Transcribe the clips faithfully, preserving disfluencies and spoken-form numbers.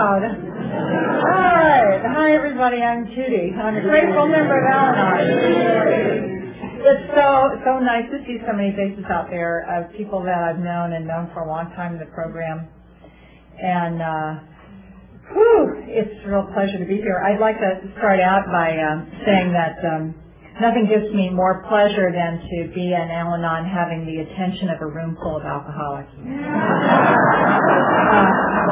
loud. All right. Hi, everybody. I'm Judy. I'm a grateful member of Al-Anon. It's so so nice to see so many faces out there of people that I've known and known for a long time in the program. And uh, whew, it's a real pleasure to be here. I'd like to start out by um, saying that um, nothing gives me more pleasure than to be in Al-Anon having the attention of a room full of alcoholics. uh,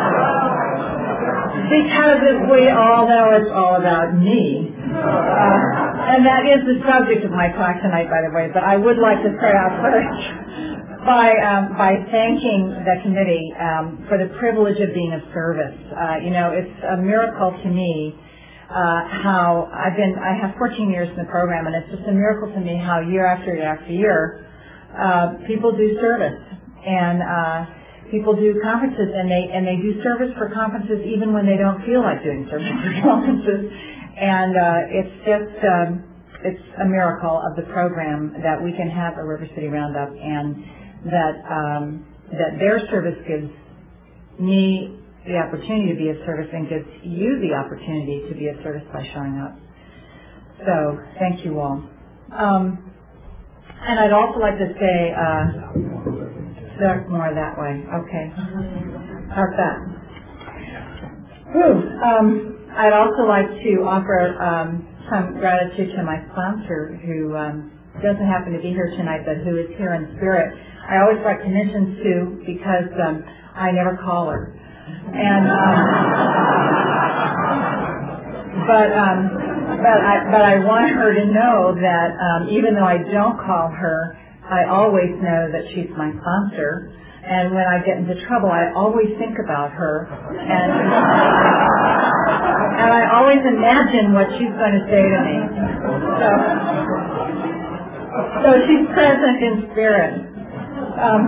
because as we all know, it's all about me. Uh, and that is the subject of my talk tonight, by the way, but I would like to start out first by um, by thanking the committee um, for the privilege of being of service. Uh, you know, it's a miracle to me uh, how I've been, I have fourteen years in the program, and it's just a miracle to me how year after year after year uh, people do service. And uh, people do conferences, and they and they do service for conferences even when they don't feel like doing service for conferences. And uh, it's just um, it's a miracle of the program that we can have a River City Roundup, and that um, that their service gives me the opportunity to be of service and gives you the opportunity to be of service by showing up. So thank you all. Um, and I'd also like to say. Uh, Start more that way. Okay. How's that? Whew. Um, I'd also like to offer um, some gratitude to my sponsor, who um, doesn't happen to be here tonight, but who is here in spirit. I always like to mention Sue because um, I never call her. And um, but um, but I but I want her to know that um, even though I don't call her, I always know that she's my sponsor, and when I get into trouble, I always think about her, and and I always imagine what she's going to say to me. So, so she's present in spirit. Um,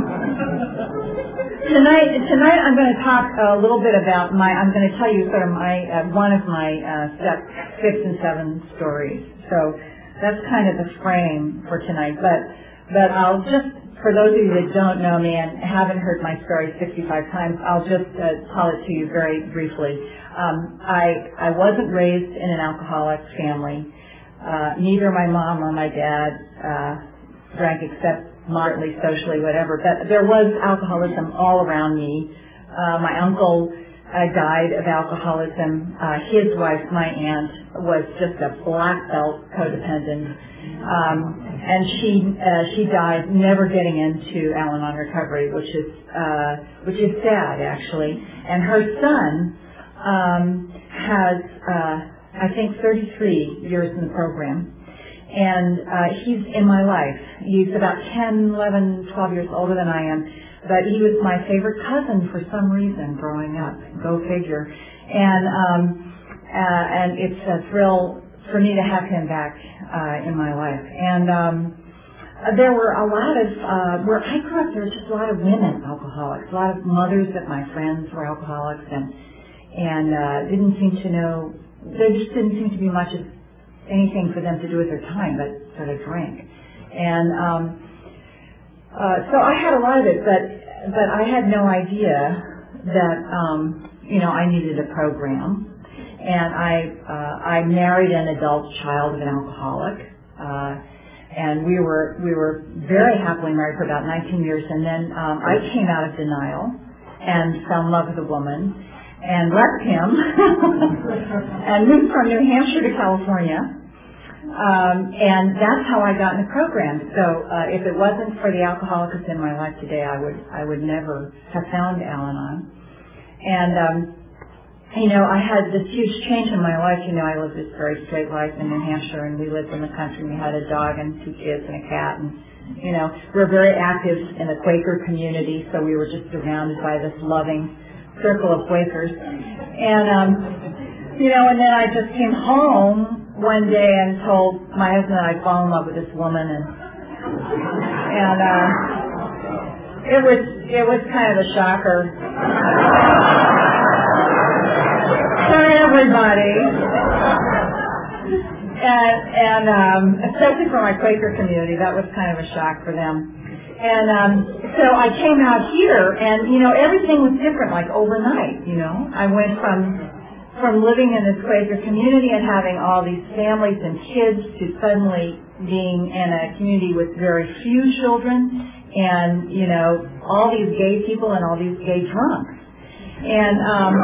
tonight, tonight I'm going to talk a little bit about my. I'm going to tell you sort of my uh, one of my uh, step six and seven stories. So that's kind of the frame for tonight, but. But I'll just, for those of you that don't know me and haven't heard my story sixty-five times, I'll just uh, tell it to you very briefly. Um, I I wasn't raised in an alcoholic family. Uh, neither my mom or my dad uh, drank except moderately, socially, whatever. But there was alcoholism all around me. Uh, my uncle uh, died of alcoholism. Uh, his wife, my aunt, was just a black belt codependent. Um, and she uh, she died never getting into Al-Anon recovery, which is uh, which is sad actually. And her son um, has uh, I think thirty-three years in the program, and uh, he's in my life. He's about ten, eleven, twelve years older than I am, but he was my favorite cousin for some reason growing up. Go figure. And um, uh, and it's a thrill for me to have him back uh, in my life. And um, there were a lot of, uh, where I grew up, there was just a lot of women alcoholics, a lot of mothers of my friends were alcoholics, and and uh, didn't seem to know, there just didn't seem to be much of anything for them to do with their time but sort of drink. And um, uh, so I had a lot of it, but but I had no idea that, um, you know, I needed a program. And I uh, I married an adult child of an alcoholic, uh, and we were we were very happily married for about nineteen years. And then um, I came out of denial and fell in love with a woman and left him and moved from New Hampshire to California. Um, and that's how I got in the program. So uh, if it wasn't for the alcoholics in my life today, I would I would never have found Al-Anon. And um, You know, I had this huge change in my life. You know, I lived this very straight life in New Hampshire, and we lived in the country, and we had a dog and two kids and a cat, and, you know, we were very active in the Quaker community, so we were just surrounded by this loving circle of Quakers. And, um, you know, and then I just came home one day and told my husband that I'd fallen in love with this woman, and, and, uh, it was, it was kind of a shocker. For everybody, and, and um, especially for my Quaker community, that was kind of a shock for them. And um, so I came out here, and, you know, everything was different, like overnight, you know. I went from from living in this Quaker community and having all these families and kids to suddenly being in a community with very few children and, you know, all these gay people and all these gay drunks. And, um,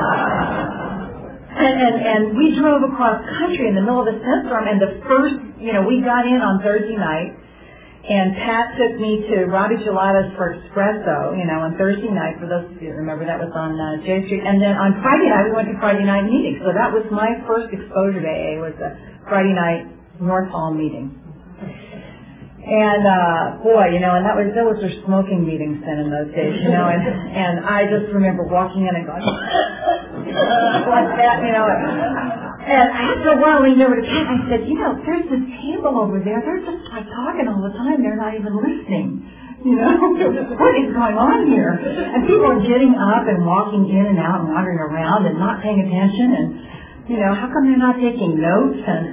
and, and, and we drove across country in the middle of a snowstorm, and the first, you know, we got in on Thursday night, and Pat took me to Robbie Gelato's for espresso, you know, on Thursday night. For those of you that remember, that was on uh, J Street. And then on Friday night, we went to Friday night meeting. So that was my first exposure to A A, was a Friday night North Hall meeting. And uh, boy, you know, and that was those were smoking meetings then in those days, you know. And and I just remember walking in and going like that, you know. And after a while, we over to Pat, I said, you know, there's this table over there. They're just like talking all the time. They're not even listening. You know, what is going on here? And people are getting up and walking in and out and wandering around and not paying attention. And, you know, how come they're not taking notes? And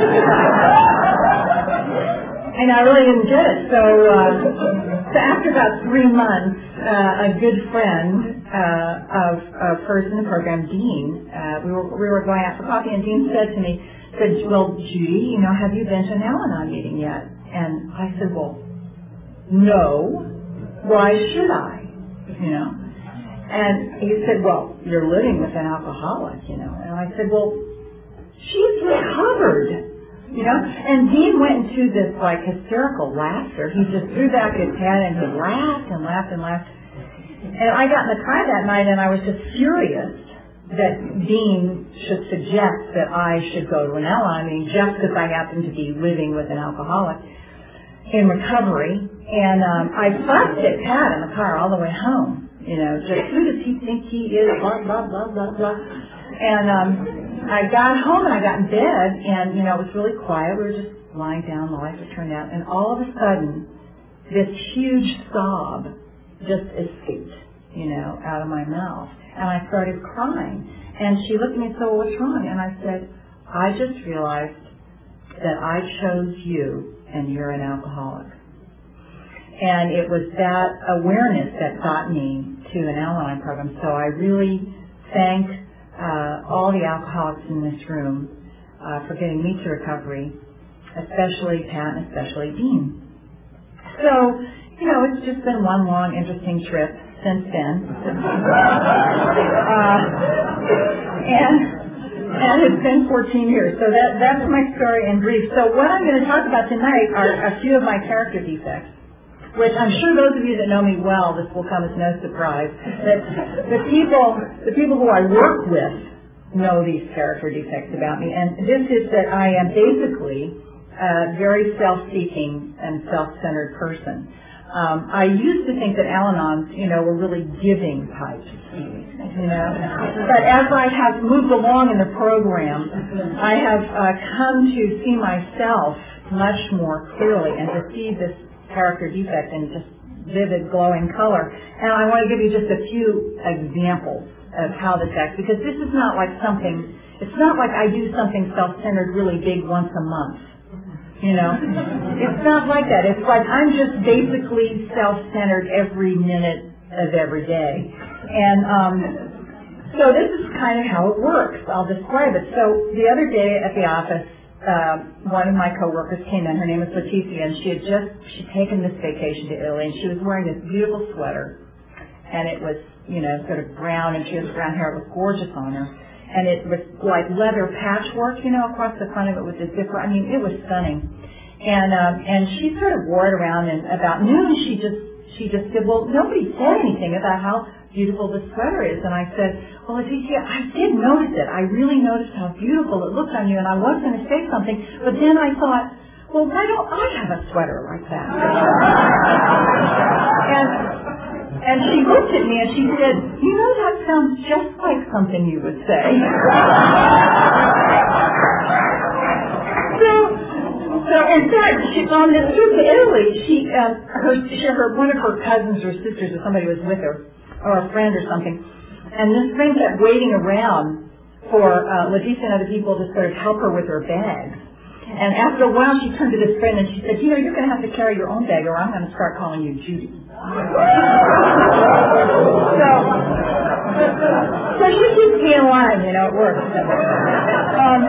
and I really didn't get it. So, uh, so after about three months, uh, a good friend uh, of, of hers in the program, Dean, uh, we were we were going out for coffee, and Dean said to me, said, well, Judy, you know, have you been to an Al-Anon meeting yet? And I said, well, no. Why should I? You know? And he said, well, you're living with an alcoholic, you know. And I said, well, she's recovered. You know, and Dean went into this like hysterical laughter. He just threw back his head and he laughed and laughed and laughed. And I got in the car that night, and I was just furious that Dean should suggest that I should go to an Al-Anon meeting just because I happen to be living with an alcoholic in recovery. And um, I fussed at Pat in the car all the way home. You know, just who does he think he is? Blah blah blah blah blah. And um, I got home and I got in bed, and, you know, it was really quiet. We were just lying down, the lights were turned out, and all of a sudden, this huge sob just escaped, you know, out of my mouth. And I started crying. And she looked at me and said, well, what's wrong? And I said, I just realized that I chose you, and you're an alcoholic. And it was that awareness that got me to an Al-Anon program. So I really thank Uh, all the alcoholics in this room uh, for getting me to recovery, especially Pat and especially Dean. So, you know, it's just been one long, interesting trip since then. uh, and and it's been fourteen years. So that that's my story in brief. So what I'm going to talk about tonight are a few of my character defects, which I'm sure those of you that know me well, this will come as no surprise, that the people, the people who I work with know these character defects about me. And this is that I am basically a very self-seeking and self-centered person. Um, I used to think that Al-Anons, you know, were really giving types, you know. But as I have moved along in the program, I have uh, come to see myself much more clearly and to see this character defect in just vivid, glowing color. And I want to give you just a few examples of how this acts, because this is not like something, it's not like I do something self-centered really big once a month, you know. It's not like that. It's like I'm just basically self-centered every minute of every day. And um, so this is kind of how it works. I'll describe it. So the other day at the office, Uh, one of my coworkers came in. Her name is Leticia, and she had just she'd taken this vacation to Italy, and she was wearing this beautiful sweater, and it was, you know, sort of brown, and she has brown hair. It was gorgeous on her, and it was like leather patchwork, you know, across the front of it with this different. I mean, it was stunning, and um, and she sort of wore it around, and about noon she just she just said, well, nobody said anything about how beautiful the sweater is. And I said, well, Leticia, I did notice it. I really noticed how beautiful it looked on you, and I was going to say something, but then I thought, well, why don't I have a sweater like that? and and she looked at me and she said, you know, that sounds just like something you would say. so, so in fact, she, on this trip to Italy, she, uh, her, she, her, one of her cousins or sisters or somebody was with her, or a friend or something, and this friend kept waiting around for uh, Leticia and other people to sort of help her with her bags. And after a while, she turned to this friend and she said, you know, you're going to have to carry your own bag or I'm going to start calling you Judy. so, so she keeps me in line, you know, it works. Um,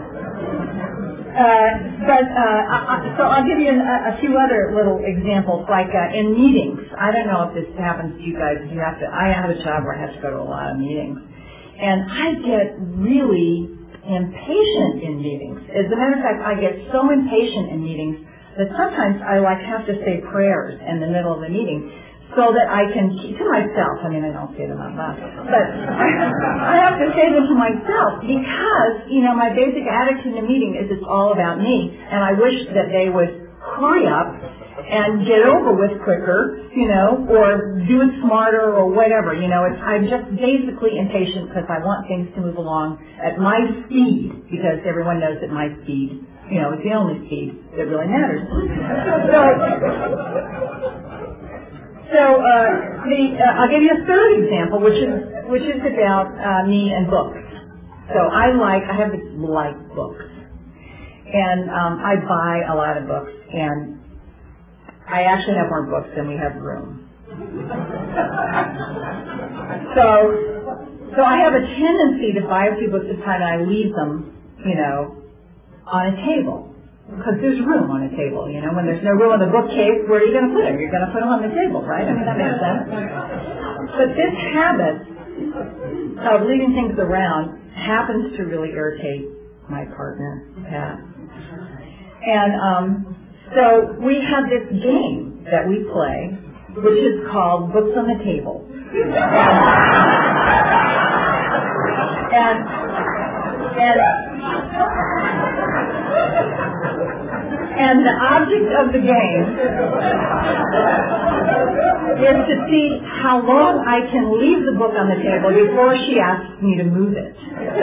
uh, but, uh, I, so I'll give you a, a few other little examples, like uh, in meetings. I don't know if this happens to you guys. You have to, I have a job where I have to go to a lot of meetings. And I get really impatient in meetings. As a matter of fact, I get so impatient in meetings that sometimes I like have to say prayers in the middle of the meeting so that I can keep to myself. I mean, I don't say them out loud, but I have to say them to myself because, you know, my basic attitude in a meeting is it's all about me, and I wish that they would hurry up and get over with quicker, you know, or do it smarter or whatever. You know, it's, I'm just basically impatient because I want things to move along at my speed because everyone knows that my speed, you know, is the only speed that really matters. So, so uh, the, uh, I'll give you a third example, which is which is about uh, me and books. So I like, I have to like books, and um, I buy a lot of books, and I actually have more books than we have room. So, so I have a tendency to buy a few books at a time and I leave them, you know, on a table. Because there's room on a table, you know. When there's no room on the bookcase, where are you going to put them? You're going to put them on the table, right? I mean, that makes sense. But this habit of leaving things around happens to really irritate my partner, Pat. And, um, So we have this game that we play, which is called Books on the Table. and and and the object of the game is to see how long I can leave the book on the table before she asks me to move it.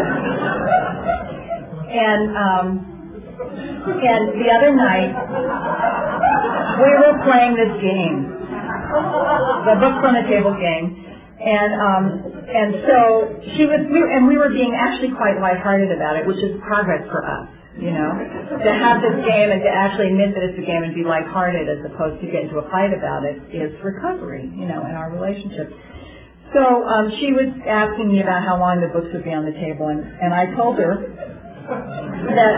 And um And the other night, we were playing this game, the Books on the Table game, and um, and so she was, we were, and we were being actually quite lighthearted about it, which is progress for us, you know, to have this game and to actually admit that it's a game and be lighthearted as opposed to get into a fight about it is recovery, you know, in our relationship. So um, she was asking me about how long the books would be on the table, and, and I told her that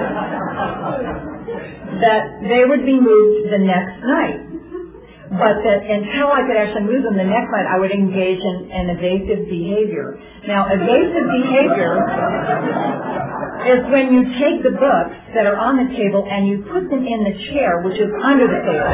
that they would be moved the next night, but that until I could actually move them the next night, I would engage in an evasive behavior. Now, evasive behavior is when you take the books that are on the table and you put them in the chair, which is under the table.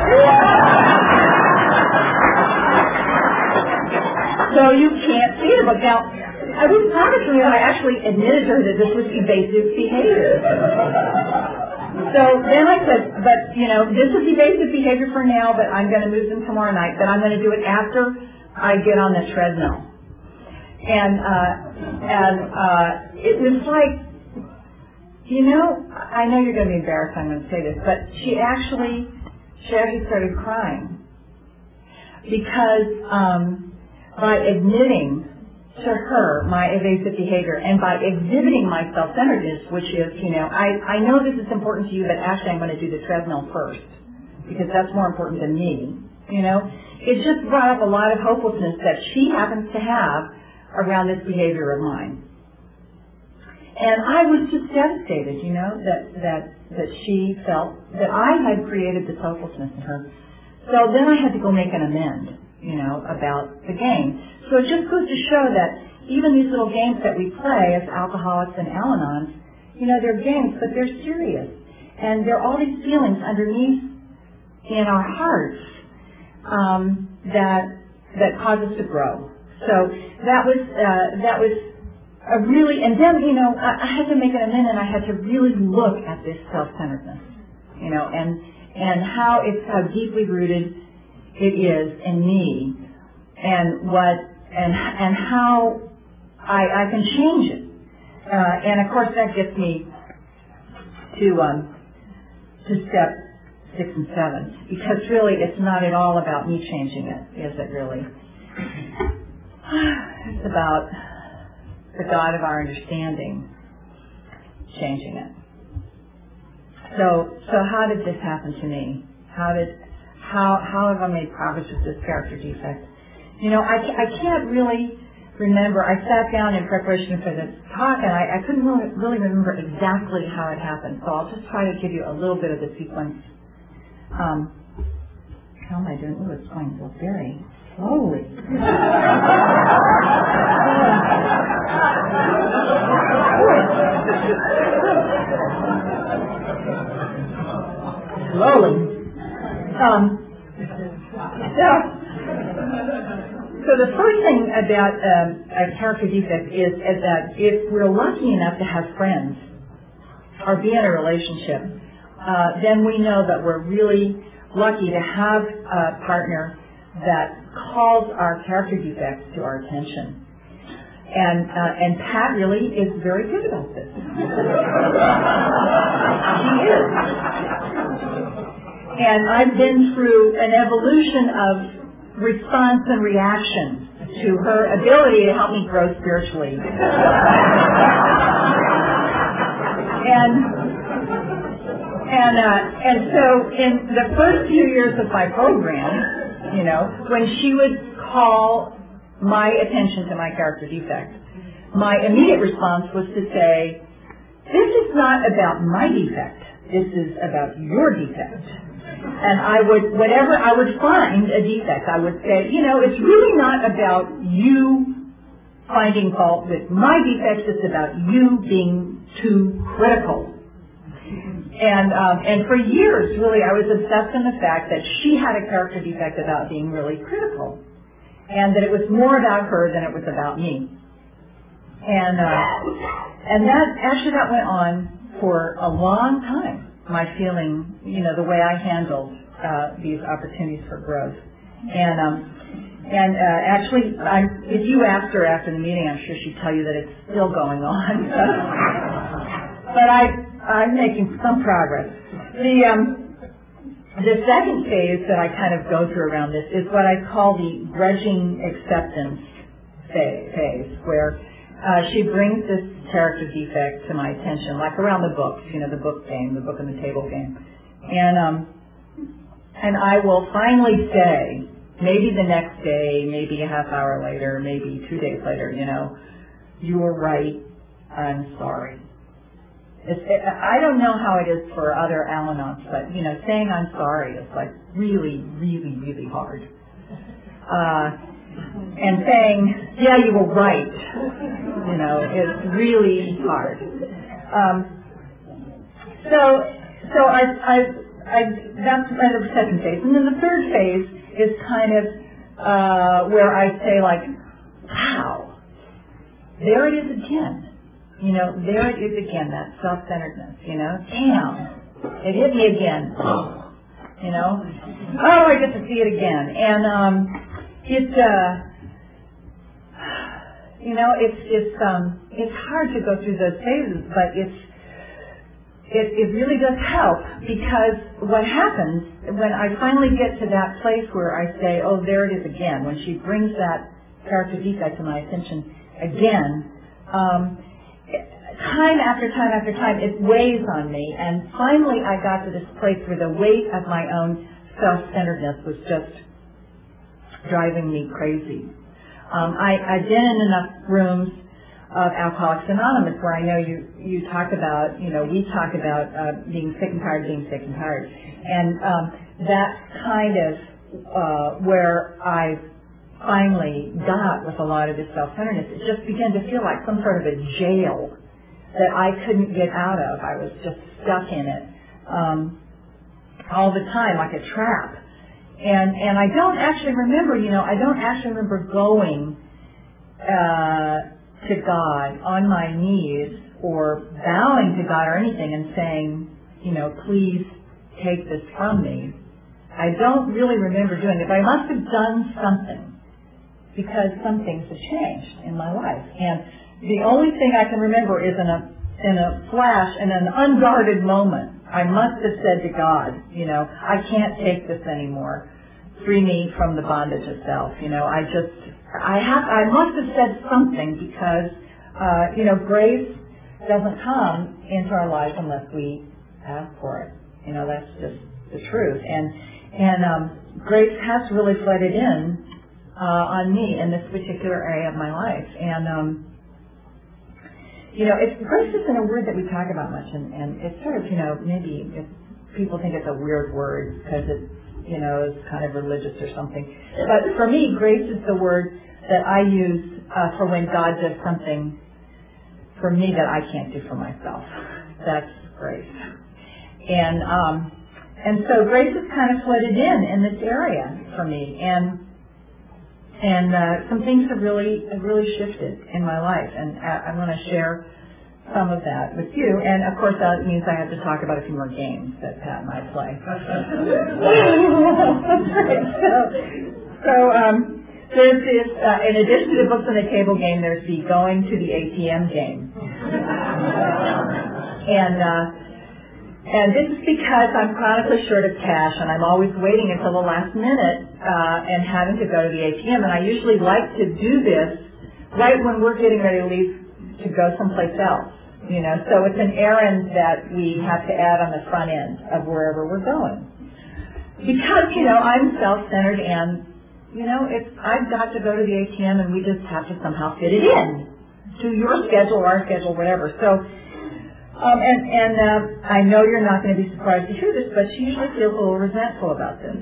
So you can't see the book. Now, I was proud of her, and I actually admitted to her that this was evasive behavior. So then I said, but, you know, this is evasive behavior for now, but I'm going to move them tomorrow night, but I'm going to do it after I get on the treadmill. And, uh, and, uh, it was like, you know, I know you're going to be embarrassed I'm going to say this, but she actually, she actually started crying. Because, um, by admitting to her my evasive behavior and by exhibiting my self-centeredness, which is, you know, I, I know this is important to you, but actually I'm going to do the treadmill first because that's more important than me, you know. It just brought up a lot of hopelessness that she happens to have around this behavior of mine. And I was just devastated, you know, that, that, that she felt that I had created this hopelessness in her. So then I had to go make an amend, you know, about the game. So it just goes to show that even these little games that we play as alcoholics and Al-Anons, you know, they're games, but they're serious. And there are all these feelings underneath in our hearts um, that that cause us to grow. So that was uh, that was a really, and then, you know, I, I had to make an amendment, and I had to really look at this self-centeredness, you know, and and how it's how deeply rooted it is in me, and what. And and how I, I can change it, uh, and of course that gets me to um, to step six and seven, because really it's not at all about me changing it, is it really? It's about the God of our understanding changing it. So, so how did this happen to me? How did, how, how have I made progress with this character defect? You know, I, I can't really remember. I sat down in preparation for this talk, and I, I couldn't really, really remember exactly how it happened. So I'll just try to give you a little bit of the sequence. Um, how am I doing? Oh, it's going so very slowly. Slowly. Um, so, so the first thing about um, a character defect is, is that if we're lucky enough to have friends or be in a relationship, uh, then we know that we're really lucky to have a partner that calls our character defects to our attention. And uh, and Pat really is very good about this. She is. And I've been through an evolution of response and reaction to her ability to help me grow spiritually. and and uh, and so in the first few years of my program, you know, when she would call my attention to my character defect, my immediate response was to say, this is not about my defect, this is about your defect. And I would, whenever I would find a defect, I would say, you know, it's really not about you finding fault with my defects, it's about you being too critical. And um, and for years, really, I was obsessed in the fact that she had a character defect about being really critical, and that it was more about her than it was about me. And uh, and that actually that went on for a long time. My feeling, you know, the way I handled uh, these opportunities for growth. And um, and uh, actually, I, if you asked her after the meeting, I'm sure she'd tell you that it's still going on. But I, I'm making some progress. The um, the second phase that I kind of go through around this is what I call the grudging acceptance phase, where uh, she brings this character defect to my attention, like around the books, you know, the book game, the book on the table game. And um, and I will finally say, maybe the next day, maybe a half hour later, maybe two days later, you know, you were right, I'm sorry. It's, it, I don't know how it is for other Al-Anons, but, you know, saying I'm sorry is like really, really, really hard. Uh, and saying, yeah, you were right, you know, is really hard. Um, so, so I, I, I, that's kind of the second phase. And then the third phase is kind of uh, where I say, like, wow, there it is again. You know, there it is again, that self-centeredness, you know. Damn, it hit me again. You know, oh, I get to see it again. And um, it, uh, you know, it's it's um, it's hard to go through those phases, but it's it, it really does help, because what happens when I finally get to that place where I say, oh, there it is again, when she brings that character defect to my attention again, um, time after time after time, it weighs on me, and finally I got to this place where the weight of my own self-centeredness was just driving me crazy. Um, I, I've been in enough rooms of Alcoholics Anonymous where I know you, you talk about, you know, we talk about uh, being sick and tired, being sick and tired. And um, that's kind of uh, where I finally got with a lot of this self-centeredness. It just began to feel like some sort of a jail that I couldn't get out of. I was just stuck in it um, all the time, like a trap. And and I don't actually remember, you know, I don't actually remember going uh, to God on my knees or bowing to God or anything and saying, you know, please take this from me. I don't really remember doing it, but I must have done something, because some things have changed in my life. And the only thing I can remember is in a in a flash, in an unguarded moment, I must have said to God, you know, I can't take this anymore. Free me from the bondage of self. You know, I just, I have, I must have said something, because, uh, you know, grace doesn't come into our lives unless we ask for it. You know, that's just the truth. And and um, grace has really flooded in uh, on me in this particular area of my life. And um, you know, it's, grace isn't a word that we talk about much, and, and it's sort of, you know, maybe if people think it's a weird word because it, you know, is kind of religious or something. But for me, grace is the word that I use uh, for when God does something for me that I can't do for myself. That's grace. And um, and so grace has kind of flooded in in this area for me, and and uh, some things have really have really shifted in my life, and I, I want to share some of that with you. And of course, that means I have to talk about a few more games that Pat and I play. so, so um, there's this. Uh, in addition to the books on the table game, there's the going to the A T M game, and. Uh, And this is because I'm chronically short of cash, and I'm always waiting until the last minute uh, and having to go to the A T M. And I usually like to do this right when we're getting ready to leave to go someplace else. You know, so it's an errand that we have to add on the front end of wherever we're going. Because, you know, I'm self-centered, and, you know, it's, I've got to go to the A T M, and we just have to somehow fit it in to your schedule, our schedule, whatever. So. Um, and and uh, I know you're not going to be surprised to hear this, but she usually feels a little resentful about this,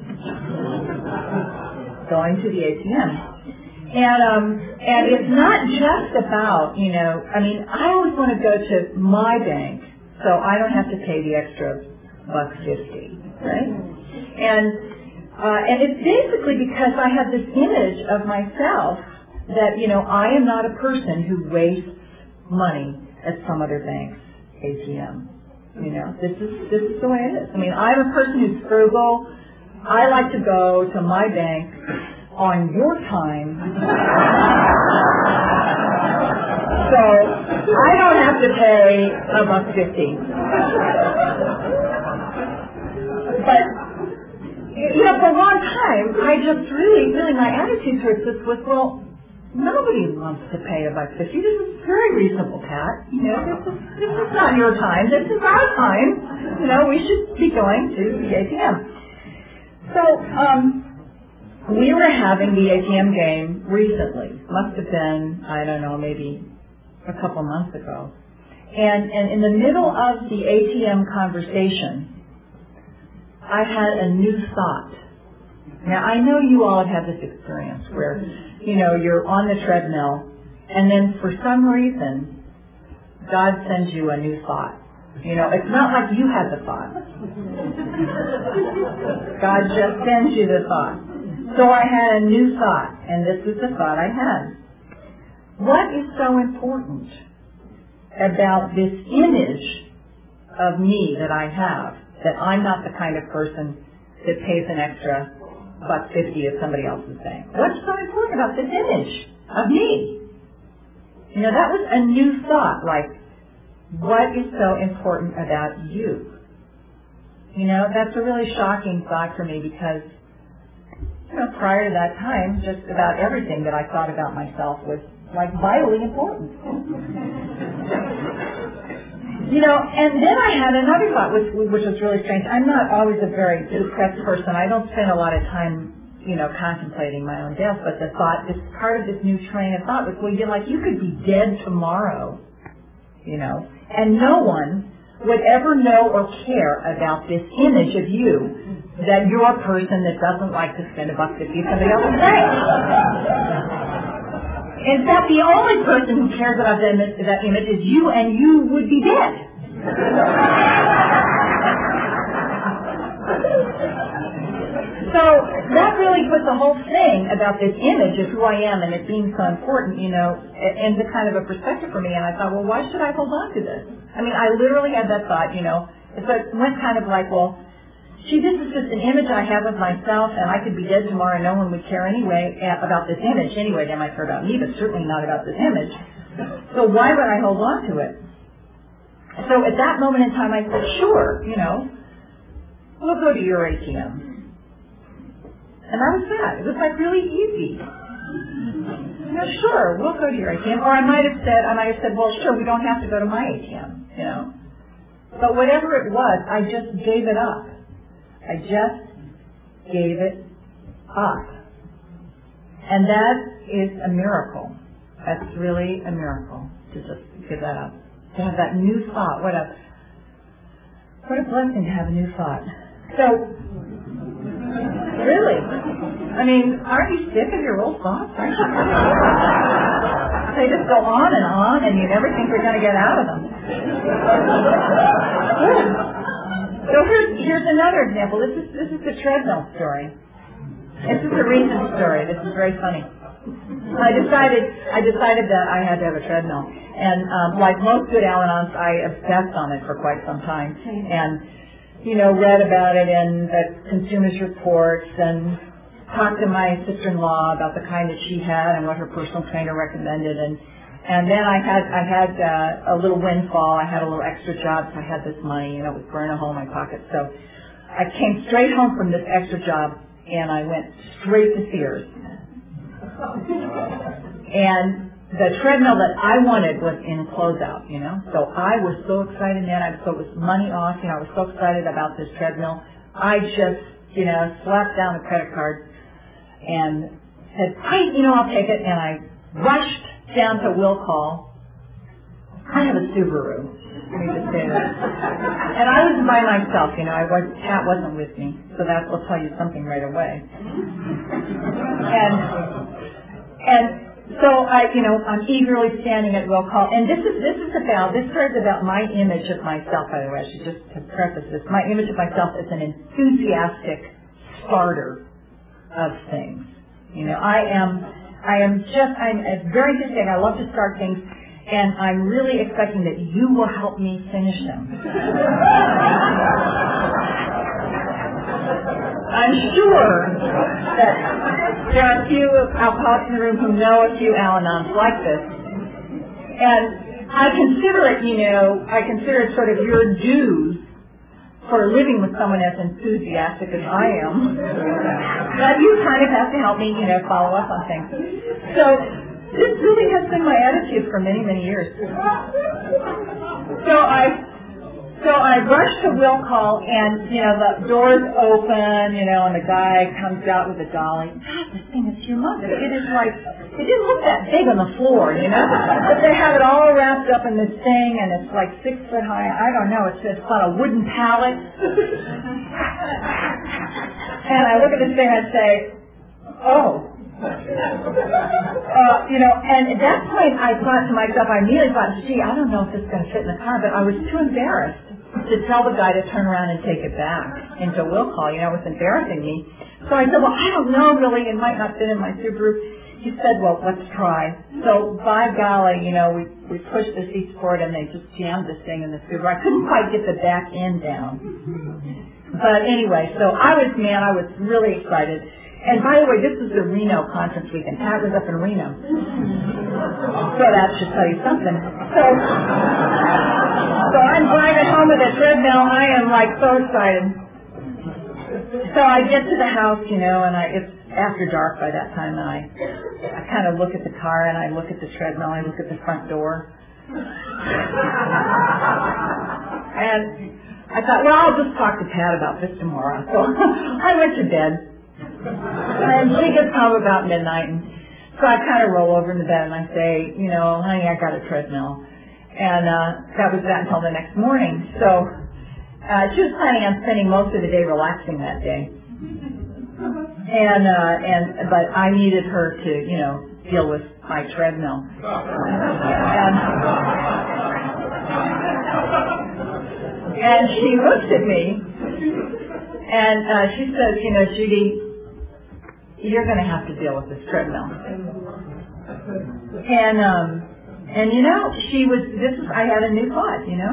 going to the A T M. And um, and it's not just about, you know, I mean, I always want to go to my bank so I don't have to pay the extra buck fifty, right? And uh, and it's basically because I have this image of myself that, you know, I am not a person who wastes money at some other bank's A T M. You know, this is this is the way it is. I mean, I'm a person who's frugal. I like to go to my bank on your time, so I don't have to pay a buck fifty. But you know, for a long time, I just really, really, my attitude towards this was, well, nobody wants to pay a buck fifty. This is very reasonable, Pat. You know, this is, this is not your time. This is our time. You know, we should be going to the A T M. So, um, we were having the A T M game recently. Must have been, I don't know, maybe a couple months ago. And, and in the middle of the A T M conversation, I had a new thought. Now, I know you all have had this experience where, you know, you're on the treadmill, and then for some reason, God sends you a new thought. You know, it's not like you had the thought. God just sends you the thought. So I had a new thought, and this is the thought I had. What is so important about this image of me that I have, that I'm not the kind of person that pays an extra buck fifty as somebody else is saying? What's so important about this image of me? You know, that was a new thought, like, what is so important about you? You know, that's a really shocking thought for me because, you know, prior to that time, just about everything that I thought about myself was, like, vitally important. You know, and then I had another thought, which, which was really strange. I'm not always a very depressed person. I don't spend a lot of time, you know, contemplating my own death. But the thought, this part of this new train of thought was, well, you're like, you could be dead tomorrow, you know, and no one would ever know or care about this image of you, that you're a person that doesn't like to spend a buck fifty somebody else's day. In fact, the only person who cares about that image, that image is you, and you would be dead. So that really put the whole thing about this image of who I am and it being so important, you know, into kind of a perspective for me. And I thought, well, why should I hold on to this? I mean, I literally had that thought, you know. It went kind of like, well, gee, this is just an image I have of myself, and I could be dead tomorrow and no one would care anyway about this image. Anyway, they might care about me, but certainly not about this image. So why would I hold on to it? So at that moment in time, I said, sure, you know, we'll go to your A T M. And that was that. It was like really easy. You know, sure, we'll go to your A T M. Or I might have said, I might have said, well, sure, we don't have to go to my A T M, you know. But whatever it was, I just gave it up. I just gave it up. And that is a miracle. That's really a miracle to just give that up. To have that new thought. What a what a blessing to have a new thought. So, really, I mean, aren't you sick of your old thoughts? Aren't you? They just go on and on, and you never think you're going to get out of them. Good. So here's here's another example. This is this is the treadmill story. This is a recent story. This is very funny. I decided I decided that I had to have a treadmill, and um, like most good Al-Anons, I obsessed on it for quite some time, and you know read about it in the Consumers Reports, and talked to my sister-in-law about the kind that she had and what her personal trainer recommended, and and then I had I had uh, a little windfall. I had a little extra job, so I had this money, you know, it was burning a hole in my pocket. So I came straight home from this extra job, and I went straight to Sears. And the treadmill that I wanted was in closeout, you know. So I was so excited, man. I so it was money off, you know. I was so excited about this treadmill. I just, you know, slapped down the credit card and said, "Hey, you know, I'll take it." And I rushed down to Will Call. I have a Subaru. Let me just say that. And I was by myself, you know. I was Kat wasn't with me, so that will tell you something right away. And. And so I, you know, I'm eagerly standing at Will Call, and this is this is about this story is about my image of myself. By the way, I should just to preface this: my image of myself as an enthusiastic starter of things. You know, I am, I am just, I'm very enthusiastic. I love to start things, and I'm really expecting that you will help me finish them. I'm sure that there are a few alcoholics in the room who know a few Al-Anons like this. And I consider it, you know, I consider it sort of your dues for living with someone as enthusiastic as I am. That you kind of have to help me, you know, follow up on things. So this really has been my attitude for many, many years. So I... So I rushed to Will Call, and, you know, the doors open, you know, and the guy comes out with a dolly. God, this thing is humongous. It is like, it didn't look that big on the floor, you know, but they have it all wrapped up in this thing, and it's like six foot high. I don't know. It's, it's on a wooden pallet. And I look at this thing and I say, oh. Uh, you know, and at that point I thought to myself, I immediately thought, gee, I don't know if this is going to fit in the car, but I was too embarrassed to tell the guy to turn around and take it back into Will Call. You know, it was embarrassing me. So I said, well, I don't know, really, it might not fit in my Subaru. He said, well, let's try. So by golly, you know, we we pushed the seats forward and they just jammed this thing in the Subaru. I couldn't quite get the back end down. But anyway, so I was, man, I was really excited. And by the way, this was the Reno conference weekend. Pat was up in Reno. So that should tell you something. So, so I'm driving home with a treadmill. I am like so excited. So I get to the house, you know, and I it's after dark by that time, and I, I kind of look at the car, and I look at the treadmill, I look at the front door. And I thought, well, I'll just talk to Pat about this tomorrow. So I went to bed. And she gets home about midnight, and so I kind of roll over in the bed and I say, you know, honey, I got a treadmill. And uh, that was that until the next morning. So uh, she was planning on spending most of the day relaxing that day. And, uh, and but I needed her to, you know, deal with my treadmill. And, and she looks at me, and uh, she says, you know, Judy, you're going to have to deal with this treadmill. And, um, and you know, she was, this is, I had a new thought, you know.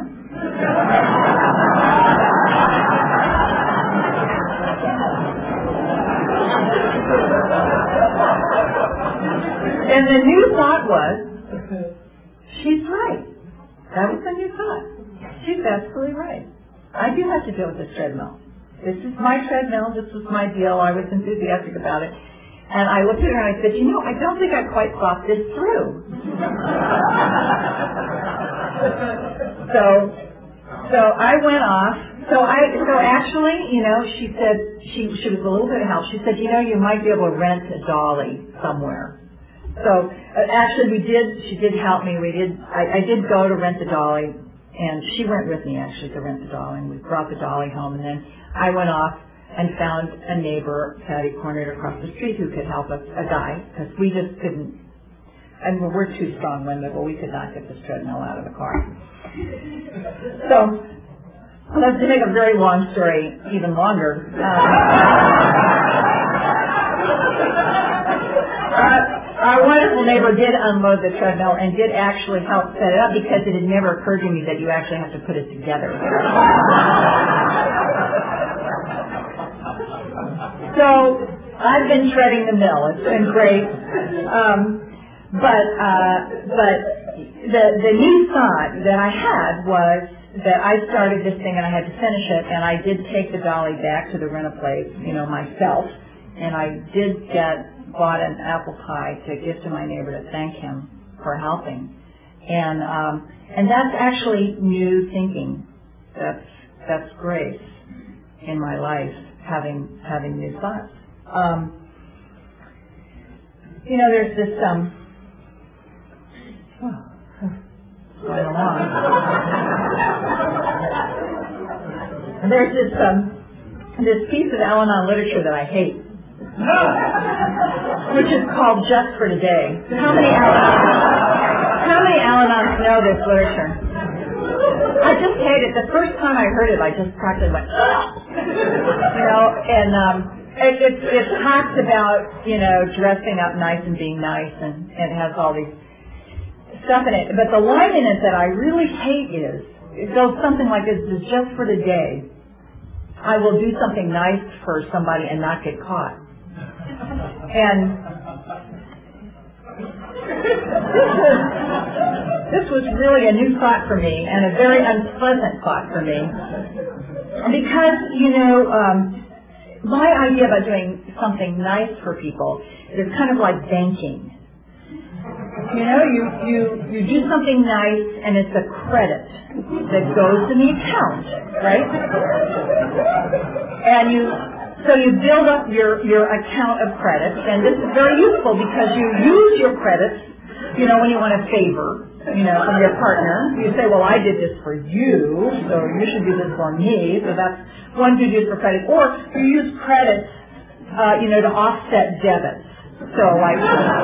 And the new thought was, she's right. That was the new thought. She's absolutely right. I do have to deal with this treadmill. This is my treadmill. This was my deal. I was enthusiastic about it. And I looked at her and I said, you know, I don't think I quite thought this through. so, So I went off. So I, so actually, you know, she said, she, she was a little bit of help. She said, you know, you might be able to rent a dolly somewhere. So uh, actually we did, she did help me. We did, I, I did go to rent the dolly, and she went with me actually to rent the dolly, and we brought the dolly home, and then I went off and found a neighbor, Patty cornered across the street, who could help us, a guy, because we just couldn't, and we're two strong women, but we could not get this treadmill out of the car. So, let's to make a very long story even longer. Uh, uh, our wonderful neighbor did unload the treadmill and did actually help set it up, because it had never occurred to me that you actually have to put it together. So I've been treading the mill. It's been great. Um, but uh, but the the new thought that I had was that I started this thing and I had to finish it, and I did take the dolly back to the rent-a-place, you know, myself, and I did get bought an apple pie to give to my neighbor to thank him for helping, and um, and that's actually new thinking. That's that's grace in my life, having having new thoughts. Um, you know, there's this um, oh, going along. There's this um, this piece of Al-Anon literature that I hate, which is called Just for Today. How many Al-Anons, how many Al-Anons know this literature? I just hate it. The first time I heard it, I just practically went, ugh! You know, and um, it, it, it talks about, you know, dressing up nice and being nice, and, and it has all these stuff in it. But the line in it that I really hate is, it goes something like this: "Is just for today, I will do something nice for somebody and not get caught." And this was, this was really a new thought for me, and a very unpleasant thought for me. Because, you know, um, my idea about doing something nice for people is kind of like banking. You know, you, you, you do something nice, and it's a credit that goes in the account, right? And you, so you build up your, your account of credits, and this is very useful because you use your credits, you know, when you want a favor, you know, from your partner. You say, well, I did this for you, so you should do this for me. So that's one good use for credit. Or you use credits, uh, you know, to offset debits. So like,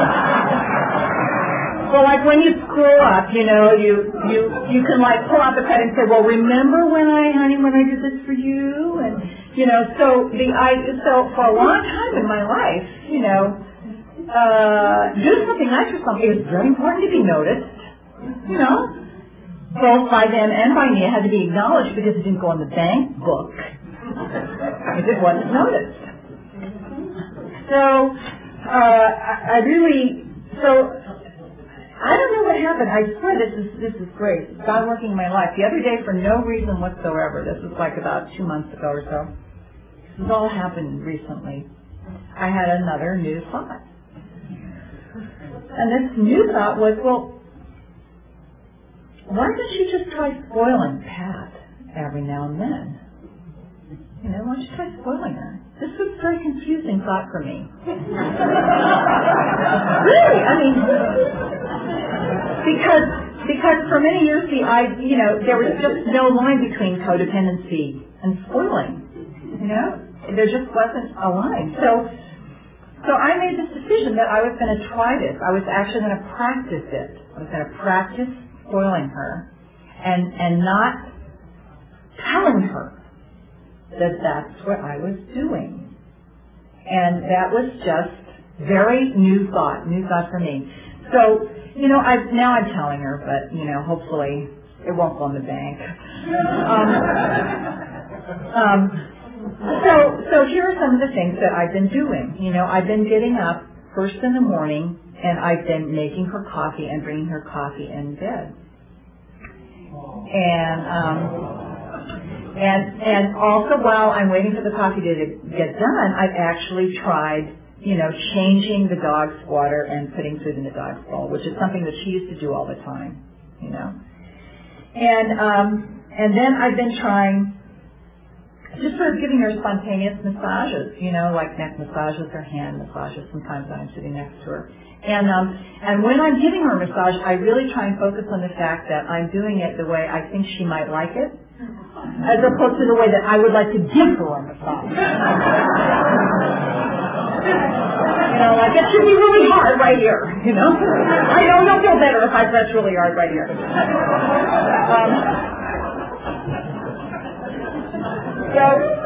so like when you screw up, you know, you you you can like pull out the credit and say, well, remember when I, honey, when I did this for you, and you know, so the I so for a long time in my life, you know, uh, do something nice for somebody. It was very important to be noticed, you know, both by them and by me. It had to be acknowledged because it didn't go in the bank book. It just wasn't noticed. So uh, I, I really so. I don't know what happened. I swear this is this is great. It's God working in my life. The other day, for no reason whatsoever, this was like about two months ago or so, this has all happened recently, I had another new thought. And this new thought was, well, why don't you just try spoiling Pat every now and then? You know, why don't you try spoiling her? This was a very confusing thought for me. Really, I mean, because because for many years, the I, you know, there was just no line between codependency and spoiling. You know, there just wasn't a line. So, so I made this decision that I was going to try this. I was actually going to practice it. I was going to practice spoiling her, and and not telling her that that's what I was doing. And that was just very new thought, new thought for me. So, you know, I now I'm telling her, but, you know, hopefully it won't go in the bank. Um, um, so, so here are some of the things that I've been doing. You know, I've been getting up first in the morning, and I've been making her coffee and bringing her coffee in bed. And, um, And and also while I'm waiting for the coffee to get done, I've actually tried, you know, changing the dog's water and putting food in the dog's bowl, which is something that she used to do all the time, you know. And um, and then I've been trying just sort of giving her spontaneous massages, you know, like neck massages or hand massages sometimes when I'm sitting next to her. And um, and when I'm giving her a massage, I really try and focus on the fact that I'm doing it the way I think she might like it, as opposed to the way that I would like to give her a massage. You know, like it should be really hard right here, you know. I know you'll feel better if I press really hard right here. Um, so,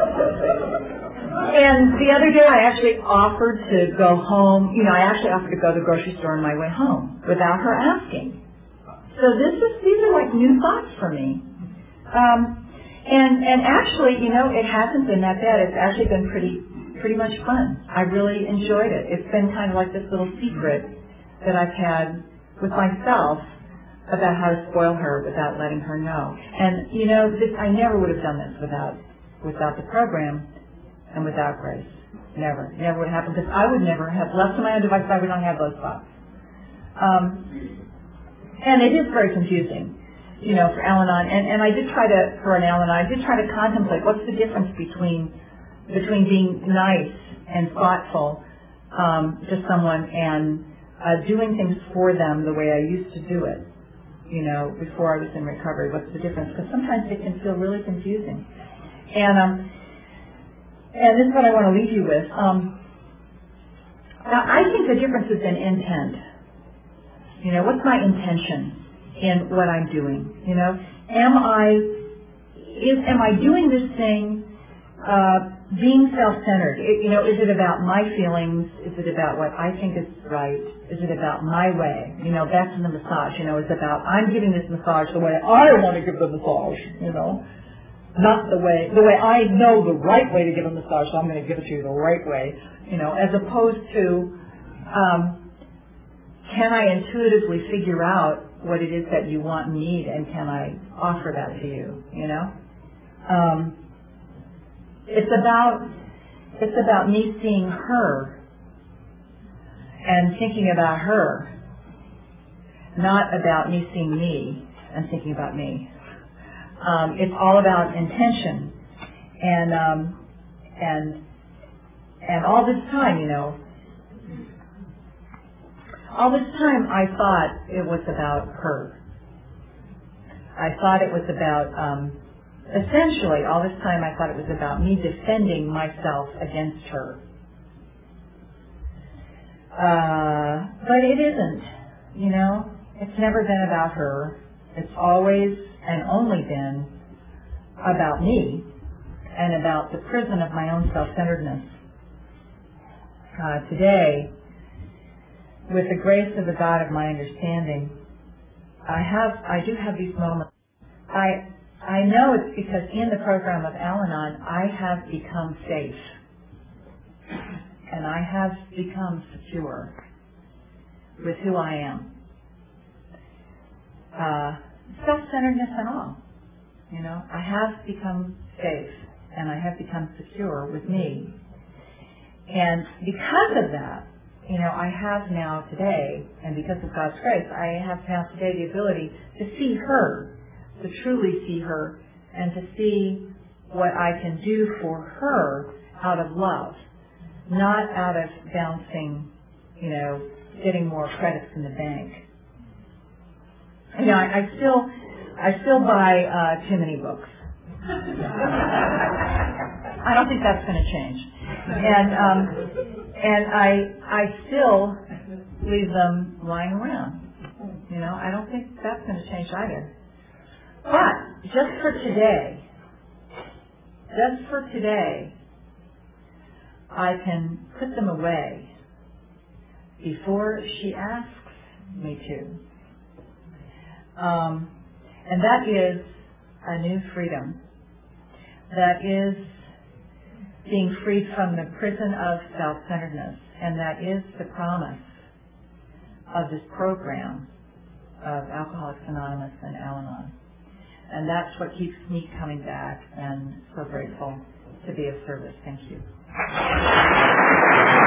and the other day I actually offered to go home, you know, I actually offered to go to the grocery store on my way home without her asking. So this is, these are like new thoughts for me. Um, and, and actually, you know, it hasn't been that bad. It's actually been pretty, pretty much fun. I really enjoyed it. It's been kind of like this little secret that I've had with myself about how to spoil her without letting her know. And, you know, this, I never would have done this without, without the program and without Grace. Never. Never would happen, because I would never have, left to my own devices, I would not have those thoughts. Um, and it is very confusing, you know, for Al-Anon. And, and I did try to, for an Al-Anon, I did try to contemplate what's the difference between between being nice and thoughtful um, to someone and uh, doing things for them the way I used to do it, you know, before I was in recovery. What's the difference? Because sometimes it can feel really confusing. And um, and this is what I want to leave you with. Um, I think the difference is in intent. You know, what's my intention in what I'm doing? You know, am I is am I doing this thing uh, being self-centered? It, you know, is it about my feelings? Is it about what I think is right? Is it about my way? You know, back to the massage. You know, it's about I'm giving this massage the way I want to give the massage. You know, not the way the way I know the right way to give a massage. So I'm going to give it to you the right way. You know, as opposed to um, can I intuitively figure out what it is that you want and need, and can I offer that to you? You know, um, it's about it's about me seeing her and thinking about her, not about me seeing me and thinking about me. Um, it's all about intention, and um, and and all this time, you know. All this time I thought it was about her. I thought it was about, um, essentially, all this time I thought it was about me defending myself against her. Uh, but it isn't, you know. It's never been about her. It's always and only been about me and about the prison of my own self-centeredness. Uh, today, with the grace of the God of my understanding, I have, I do have these moments. I, I know it's because in the program of Al-Anon, I have become safe, and I have become secure with who I am. Uh, self-centeredness and all, you know. I have become safe, and I have become secure with me, and because of that, you know, I have now today, and because of God's grace, I have now today the ability to see her, to truly see her, and to see what I can do for her out of love, not out of bouncing, you know, getting more credits in the bank. You know, I, I still, I still buy uh, too many books. I don't think that's going to change, and. Um, And I I still leave them lying around. You know, I don't think that's going to change either. But just for today, just for today, I can put them away before she asks me to. Um, and that is a new freedom. That is being freed from the prison of self-centeredness, and that is the promise of this program of Alcoholics Anonymous and Al-Anon. And that's what keeps me coming back, and so grateful to be of service. Thank you.